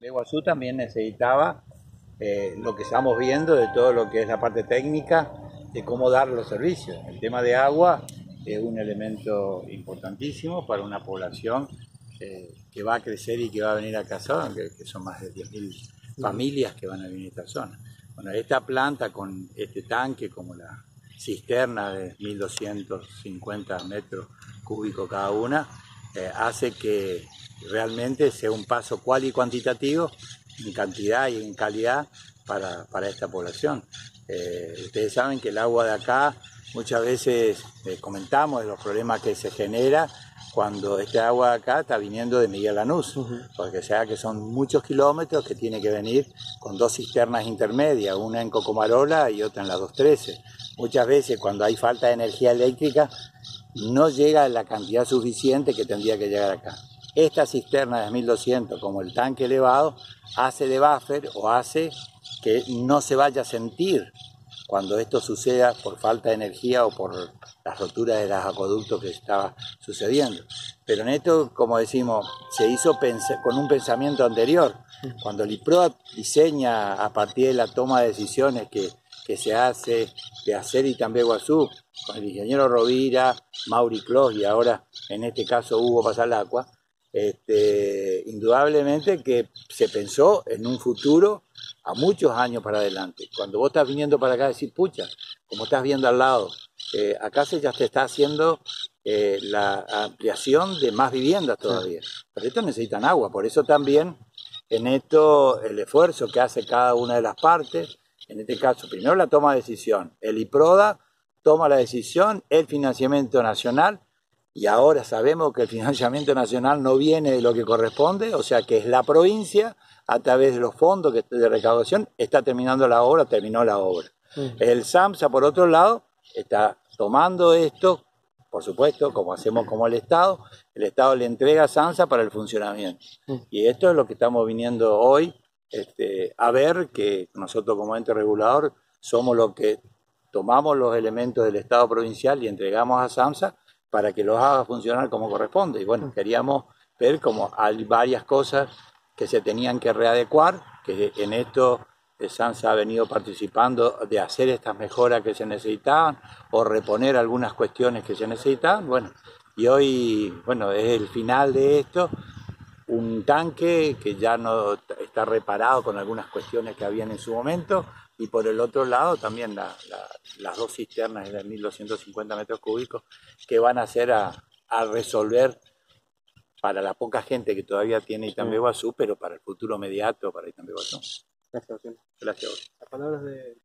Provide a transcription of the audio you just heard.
Iguazú también necesitaba lo que estamos viendo de todo lo que es la parte técnica de cómo dar los servicios. El tema de agua es un elemento importantísimo para una población que va a crecer y que va a venir a Cazón, que son más de 10.000 familias que van a venir a esta zona. Bueno, esta planta con este tanque como la cisterna de 1.250 metros cúbicos cada una, hace que realmente sea un paso cual y cuantitativo en cantidad y en calidad para esta población. Ustedes saben que el agua de acá muchas veces comentamos de los problemas que se genera cuando este agua de acá está viniendo de Miguel Lanús, porque sea que son muchos kilómetros que tiene que venir con dos cisternas intermedias, una en Cocomarola y otra en la 213. Muchas veces cuando hay falta de energía eléctrica no llega la cantidad suficiente que tendría que llegar acá. Esta cisterna de 1200 como el tanque elevado hace de buffer o hace que no se vaya a sentir cuando esto suceda por falta de energía o por las roturas de los acueductos que estaba sucediendo. Pero en esto, como decimos, se hizo con un pensamiento anterior. Cuando el IPROA diseña a partir de la toma de decisiones que se hace de hacer Itambé-Guazú, con el ingeniero Rovira, Mauri Clos y ahora en este caso Hugo Pasalacqua, indudablemente que se pensó en un futuro a muchos años para adelante. Cuando vos estás viniendo para acá, decís, pucha, como estás viendo al lado, acá ya se está haciendo la ampliación de más viviendas todavía. Pero estos necesitan agua, por eso también en esto el esfuerzo que hace cada una de las partes, en este caso primero la toma de decisión, el IPRODA toma la decisión, el financiamiento nacional, y ahora sabemos que el financiamiento nacional no viene de lo que corresponde, o sea que es la provincia, a través de los fondos de recaudación, está terminando la obra, terminó la obra. El SAMSA, por otro lado, está tomando esto, por supuesto, como hacemos como el Estado le entrega a SAMSA para el funcionamiento. Y esto es lo que estamos viniendo hoy a ver, que nosotros como ente regulador somos los que tomamos los elementos del Estado provincial y entregamos a SAMSA para que los haga funcionar como corresponde. Y bueno, queríamos ver como hay varias cosas que se tenían que readecuar, que en esto SAMSA ha venido participando de hacer estas mejoras que se necesitaban o reponer algunas cuestiones que se necesitaban. Bueno, y hoy, bueno, es el final de esto, un tanque que ya no está reparado con algunas cuestiones que habían en su momento, y por el otro lado también las dos cisternas de 1.250 metros cúbicos que van a ser a resolver para la poca gente que todavía tiene Itambé-Guazú, pero para el futuro inmediato para Itambé-Guazú. Gracias, José. Gracias a vos. Las palabras de